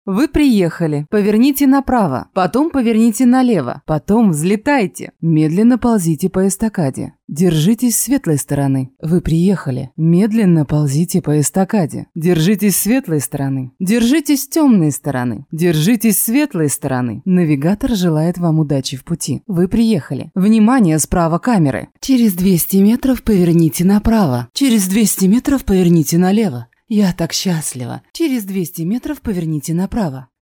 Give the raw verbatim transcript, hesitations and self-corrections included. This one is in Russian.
Вы приехали. Поверните направо, потом поверните налево, потом взлетайте. Медленно ползите по эстакаде. Держитесь светлой стороны. Вы приехали. Медленно ползите по эстакаде. Держитесь светлой стороны. Держитесь темной стороны. Держитесь светлой стороны. Навигатор желает вам удачи в пути. Вы приехали. Внимание, справа камеры. Через двести метров поверните направо. Через двести метров поверните налево. Я так счастлива. Через двести метров поверните направо.